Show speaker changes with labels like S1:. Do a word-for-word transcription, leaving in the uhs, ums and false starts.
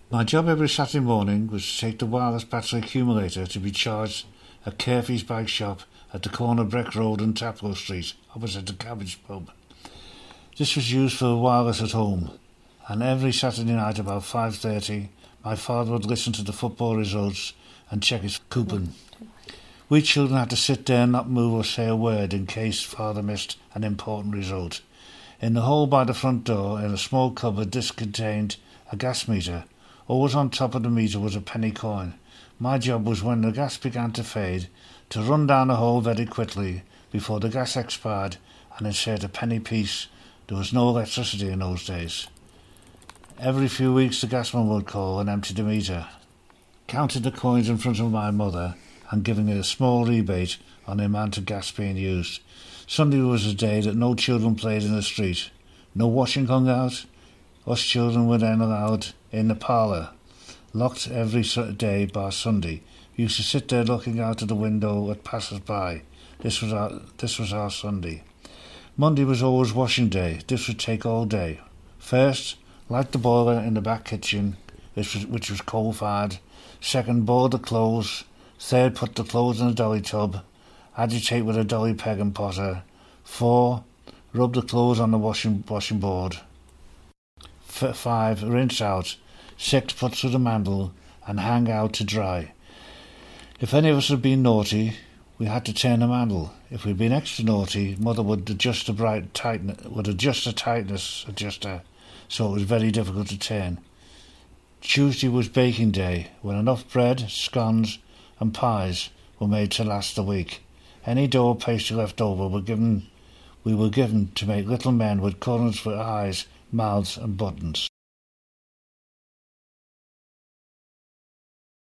S1: My job every Saturday morning was to take the wireless battery accumulator to be charged at Carefy's bike shop at the corner of Breck Road and Taplow Street, opposite the Cabbage Pub. This was used for the wireless at home, and every Saturday night about five thirty my father would listen to the football results and check his coupon. We children had to sit there and not move or say a word in case father missed an important result. In the hole by the front door, in a small cupboard, this contained a gas meter. Always on top of the meter was a penny coin. My job was, when the gas began to fade, to run down the hole very quickly before the gas expired and insert a penny piece. There was no electricity in those days. Every few weeks the gasman would call and empty the meter, counting the coins in front of my mother and giving her a small rebate on the amount of gas being used. Sunday was a day that no children played in the street. No washing hung out. Us children were then allowed in the parlour, locked every day bar Sunday. We used to sit there looking out of the window at passers-by. This was our this was our Sunday. Monday was always washing day. This would take all day. First, light the boiler in the back kitchen, which was, which was coal-fired. Second, boil the clothes. Third, put the clothes in a dolly tub. Agitate with a dolly peg and potter. Four, rub the clothes on the washing washing board. F- five, rinse out. Six, put through the mandle and hang out to dry. If any of us had been naughty, we had to turn the mandle. If we'd been extra naughty, mother would adjust the bright tightness, would adjust the tightness adjuster, so it was very difficult to turn. Tuesday was baking day, when enough bread, scones, and pies were made to last the week. Any dough or pastry left over were given, we were given to make little men with corners for eyes, mouths, and buttons.